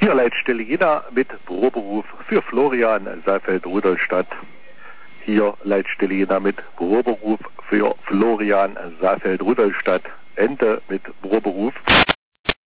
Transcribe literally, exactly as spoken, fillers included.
Hier Leitstelle Jena mit Büroberuf für Florian Saalfeld-Rudolstadt. Hier Leitstelle Jena mit Büroberuf für Florian Saalfeld-Rudolstadt. Ende mit Büroberuf.